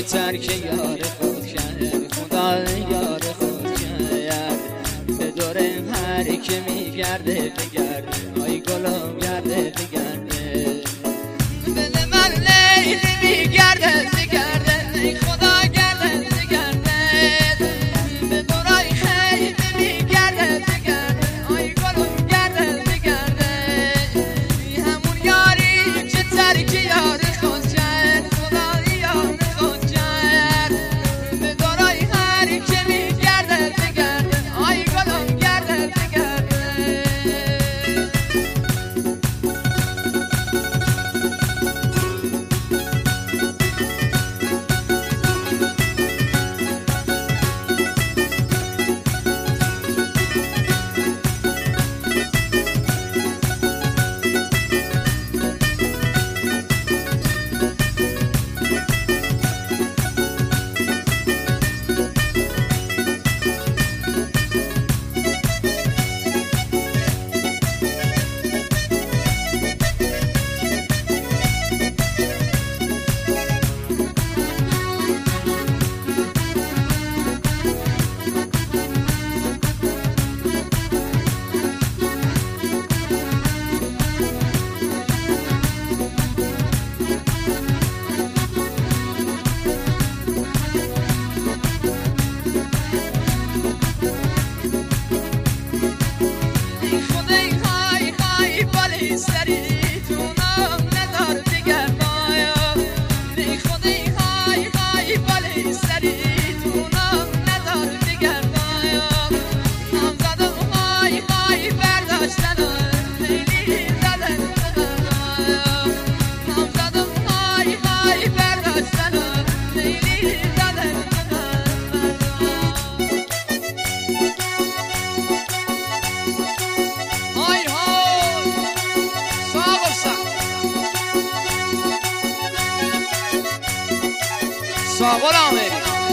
ترک یار خود کرد، خدا یار خود کرد. به دور هر که میگرده بگرده، آی گلم گرده بگرده. دل من لیلی میگرده بگرده، ای خدا گرده بگرده. به دورای خیلی میگرده بگرده، آی گلم گرده بگرده. همون یاری که ترک یار خود کرد، خدا یار خود کرد. به دورای هر که میگرده بگرده، آی گلم گرده بگرده. ساقل آمری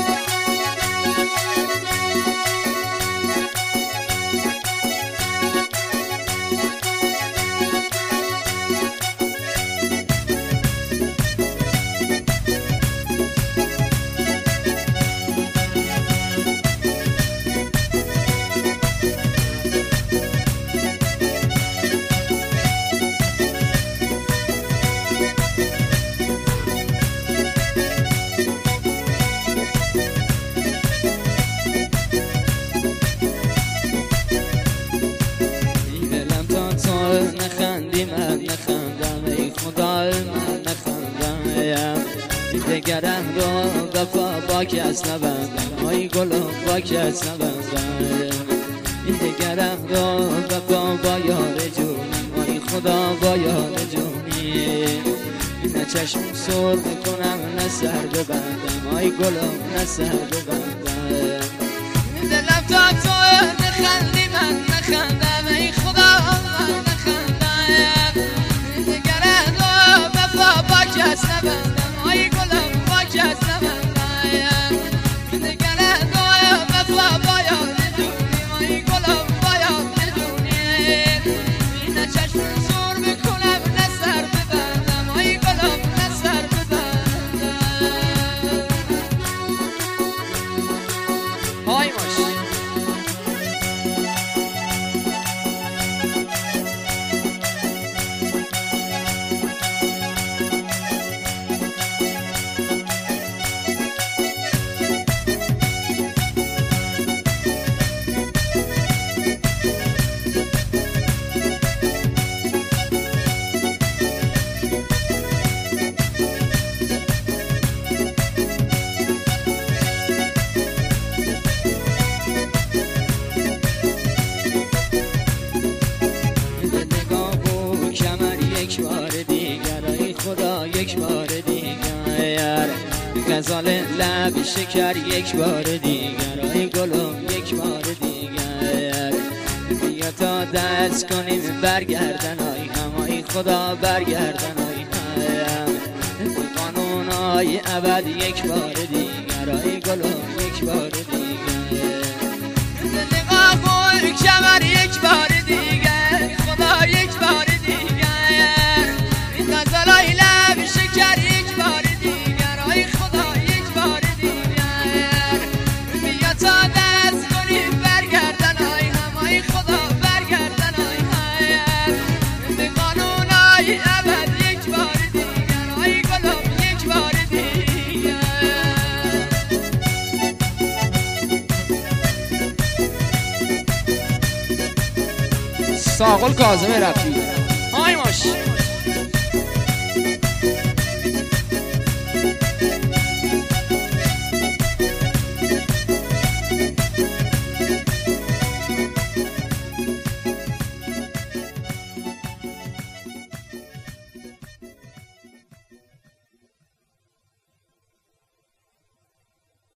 نخندی من نخندم، ای خدا من نخندم. دگرم رو وفا با کس نبندم، آی گلم با کس نبندم. دگرم رو وفا با یار جونی، آی خدا با یار جونی. نه چشم سر میکنم نه سر ببندم، آی گلم نه سر ببندم. دلم تا تو نخندی من نخندم، ای خدا من نخندم. دگرم رو وفا با کس نبندم، آی گلم با کس نبندم. دگرم رو وفا با یار جونی، آی گلم با یار جونی. نه چشم سر میکنم نه سر ببندم، آی گلم نه سر ببندم. آی ماش یک بار دیگر، غزال لب شکر یک بار دیگر، آی گلم یک بار دیگر. بیا تا دست کنیم برگردن، آی هم آی خدا برگردن، آی هم قانون آی ابد یک بار دیگر، آی گلم یک بار دیگر. نقاب کمر یک بار دیگر، خدا یک بار دیگر. این غزالای لب شکر یک بار دیگر، آی خدا یک بار ساقل کاظم رفیق. های ماش